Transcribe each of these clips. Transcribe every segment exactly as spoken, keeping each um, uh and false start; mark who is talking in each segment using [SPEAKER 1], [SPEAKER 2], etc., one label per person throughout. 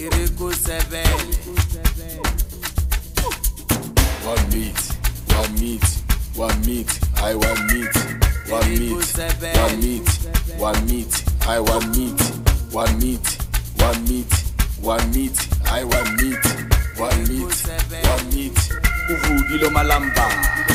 [SPEAKER 1] Kiriko seven.
[SPEAKER 2] One meat, one meat, one meat, I want meat. One meat, one meat, one meat, I want meat. One meat, one meat, one meat, I want meat. One meat, one meat, uvugilo malamba.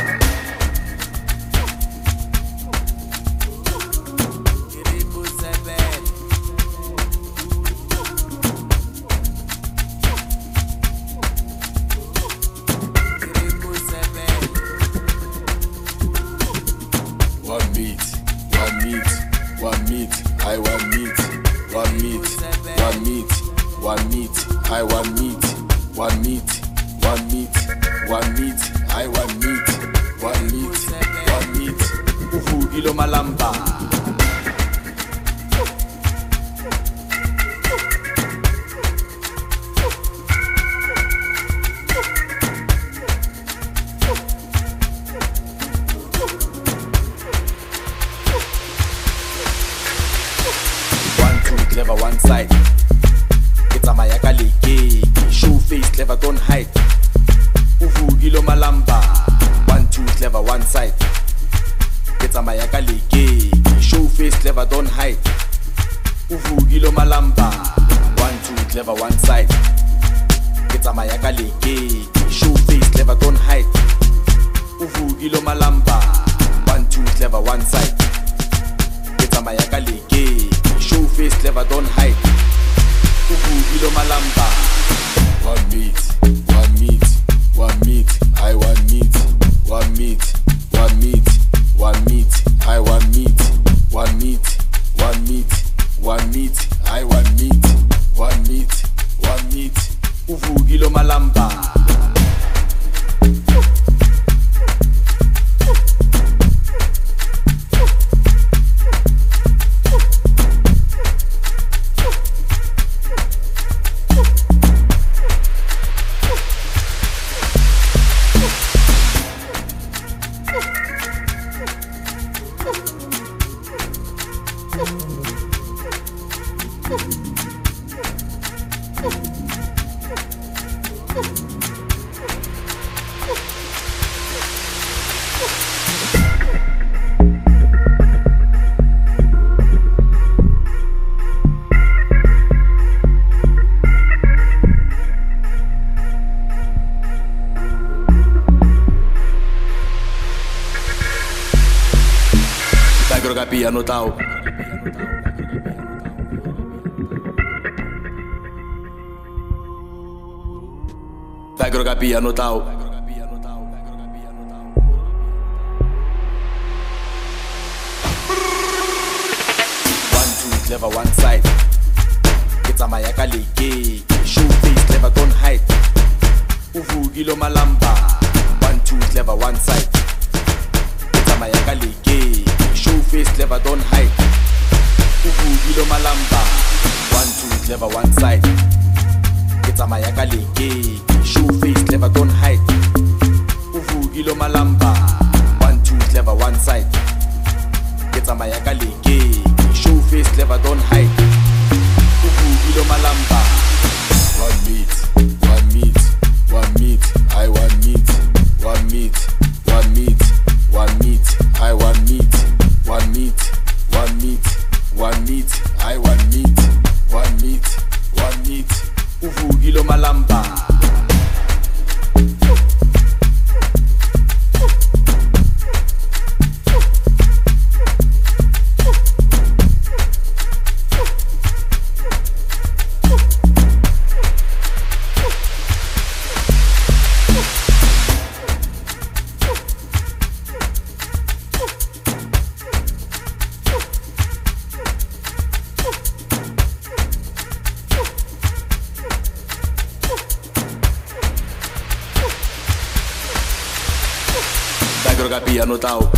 [SPEAKER 2] One meat, one meat, one meat, I want meat. One meat, one meat, one meat, I want meat. One meat, one meat, one meat, I want meat. One meat, one meat, uvugilo malamba. Clever one side, it's a mayaka leke. Show face, clever don't hide. Uvugilo malamba. One two clever one side, it's a mayaka leke. Show face, clever don't hide. Uvugilo malamba. One two clever one side, it's a mayaka leke. Show face, clever don't hide. Uvugilo malamba. One two clever one side, it's a mayaka leke. Show face, clever, don't hide. Uvugilo malamba. One meat, one meat, one meat, I want meat. One meat, one meat, one meat, I want meat. One meat, one meat, one meat, I want meat. One meat, one meat, uvugilo malamba. Piano tau. Pegro piano tau. One two clever one side, it's a mayaka leke. Show face, clever don't hide. Uvugilo malamba. One two clever one side, it's a mayaka leke. Show face, clever, don't hide. Uvugilo malamba. One two clever one side, it's a mayaka leke. Show face, clever, don't hide. Uvugilo malamba. One two clever one side, it's a mayaka leke. Show face, clever, don't hide. Uvugilo malamba. One meat, one meat, one meat, I want meat. One meat, one meat, one meat, I want meat. One meat, one meat, one meat, I want meat. One meat, one meat, uvugilo malamba. Droga piano tau.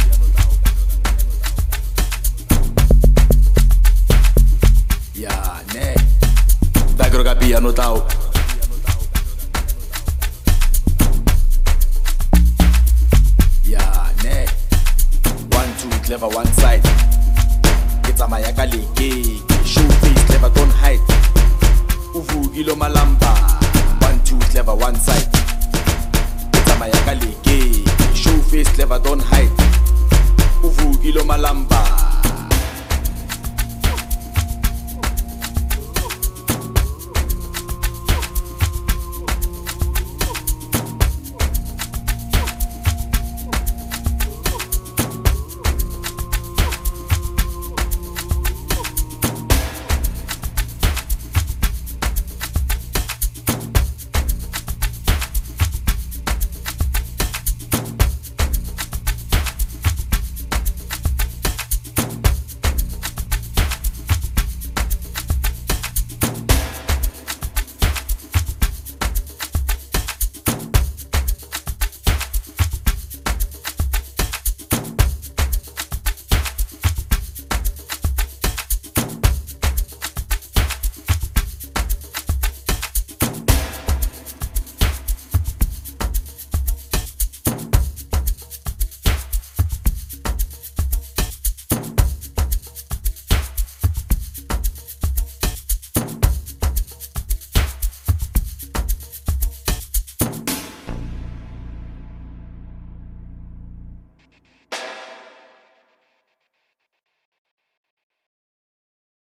[SPEAKER 2] Ya ne. Droga piano tau. Ya ne. One two clever one side. It's a mayaka leke. Show face clever don't hide. Uvu uvukile malamba. One two clever one side. Tsamaya ka leke, show face clever don't hide. Uvukile malamba.